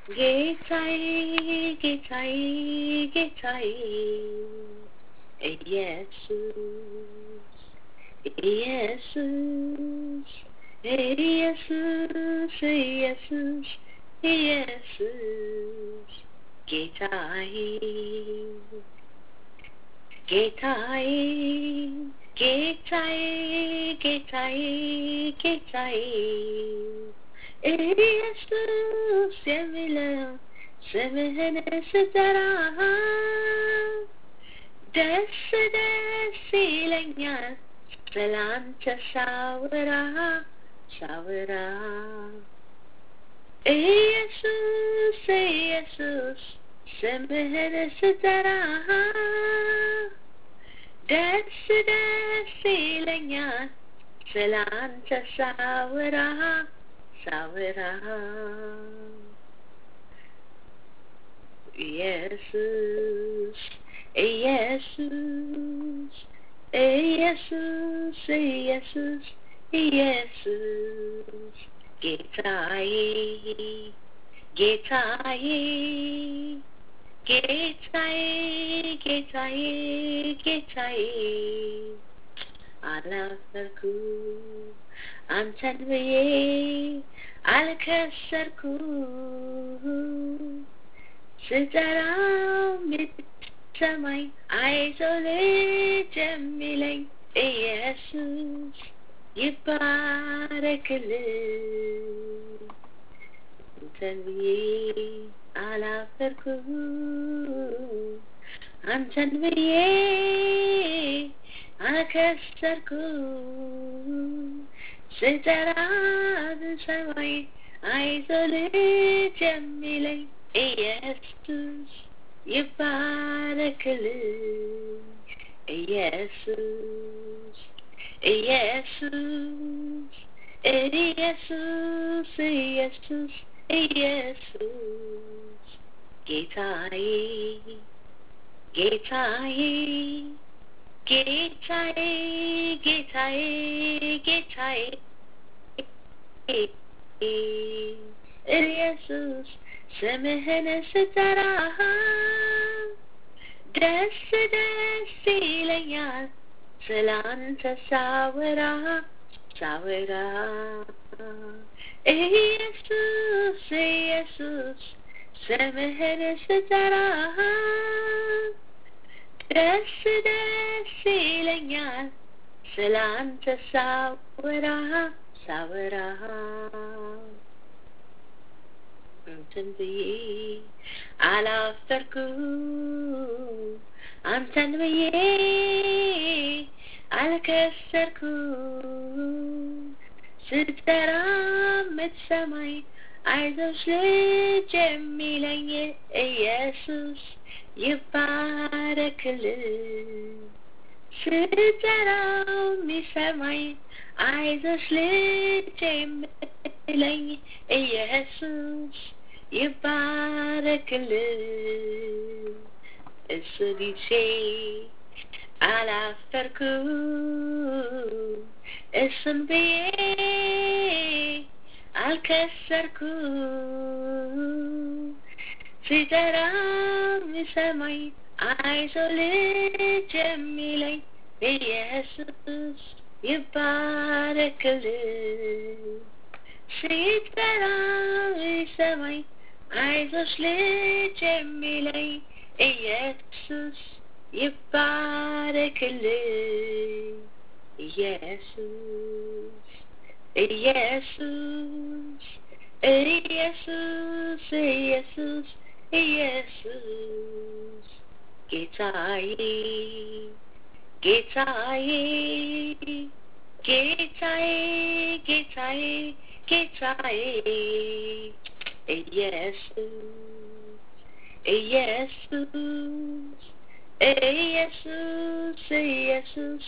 ጌታዬ ጌታዬ ጌታዬ ኢየሱስ ኢየሱስ ኢየሱስ ኢየሱስ ኢየሱስ ጌታዬ ጌታዬ ጌታዬ ጌታዬ ጌታዬ ኢየሱስ የሚለው ስምህን ስጠራ ደስ ደስ ይለኛል ስላንተ ሳወራ ሳወራ ኢየሱስ ኢየሱስ ስምህን ስጠራ ደስ ደስ ይለኛል ስላንተ ሳወራ ሳወራ ኢየሱስ ኢየሱስ ኢየሱስ ኢየሱስ ኢየሱስ ጌታዬ ጌታዬ ጌታዬ ጌታዬ ጌታዬ አላፈርኩም አንተን ብዬ አልከሰርኩም ስጠራው ሰማይ አይዞህ ልጅ የሚለኝ ኢየሱስ ይባረክልኝ አንተን ብዬ አላፈርኩም አንተን ብዬ አልከሰርኩም ስጠራው ሰማይ አይዞህ ልጅ የሚለኝ ኢየሱስ ይባረክልኝ ኢየሱስ ኢየሱስ ኢየሱስ ኢየሱስ ኢየሱስ ጌታዬ ጌታዬ ጌታዬ ጌታዬ ጌታዬ ኢየሱስ ስምህን ስጠራ ደስ ደስ ይለኛል ስላንተ ሳወራ ሳወራ ኢየሱስ ኢየሱስ ስምህን ስጠራ ደስ ደስ ይለኛል ስላንተ ሳወራ ሳወራ አንተን ብዬ አላፈርኩም አንተን ብዬ አልከሰርኩም ስጠራ የምትሰማኝ አይዞሽ ልጅ የሚለኝ ኢየሱስ ይባረክልኝ ስጠራው የሚሰማኝ አይዞሽ ልጅ የሚለኝ ኢየሱስ ይባረክልኝ እሱ ጊዜ አላፈርኩም እሱን ብዬ አልከሰርኩም ሲጠራ የሚሰማኝ አይዞህ ልጅ የሚለኝ ኢየሱስ ይባረክልኝ ሲጠራ የሚሰማኝ አይዞሽ ልጅ የሚለኝ ኢየሱስ ይባረክልኝ ኢየሱስ ኢየሱስ ኢየሱስ ኢየሱስ ኢየሱስ ጌታዬ ጌታዬ ጌታዬ ጌታዬ ጌታዬ ኢየሱስ ኢየሱስ ኢየሱስ ኢየሱስ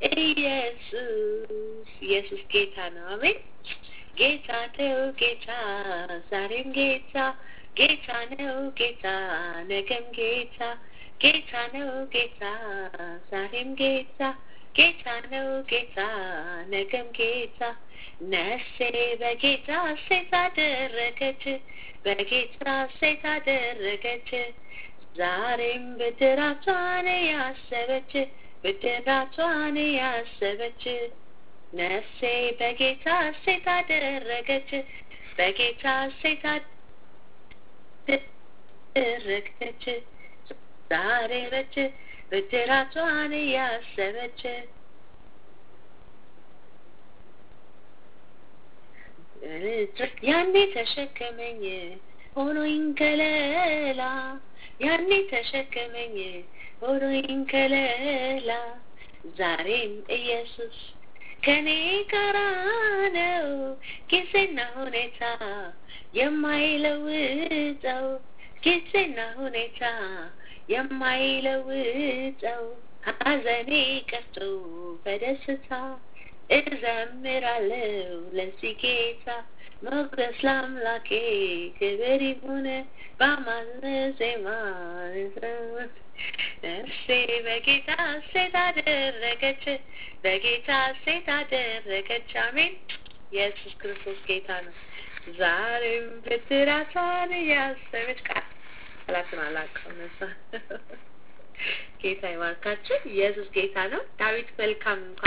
ኢየሱስ ኢየሱስ ጌታ ነው። አሜን። ጌታ ነው ጌታ ዛሬም ጌታ ጌታ ነው ጌታ ነገም ጌታ ጌታ ነው ጌታ ዛሬም ጌታ ጌታ ነው ጌታ ነገም ጌታ ነፍሴ በጌታ ሴት አደረገች በጌታ ሴት አደረገች ዛሬም ብድራቷን ያሰበች ብድራቷን ያሰበች ነፍሴ በጌታ ሴት አደረገች በጌታ ሴት አደረገች ዛሬ በች ብድራቷን ያሰበች ያኔ ተሸከመኝ ሆኖኝ ከለላ ያኔ ተሸከመኝ ሆኖኝ ከለላ ዛሬም ኢየሱስ ከኔ ጋር ነው ጊዜና ሁኔታ የማይለውጠው ጊዜና ሁኔታ የማይለውጠው ሐዘኔ ቀርቶ በደስታ እዘምራለሁ ለዚህ ጌታ ሞገስ ለአምላኬ ክብር ይሁን በአማረ ዜማ ነፍሴ በጌታ ሴት አደረገች በጌታ ሴት አደረገች አሜን ኢየሱስ ክርስቶስ ጌታ ነው ዛሬም ብድራቷን ያሰበች ቃላትን አላውቀውም ጌታ ይባርካችሁ ኢየሱስ ጌታ ነው ዳዊት መልካም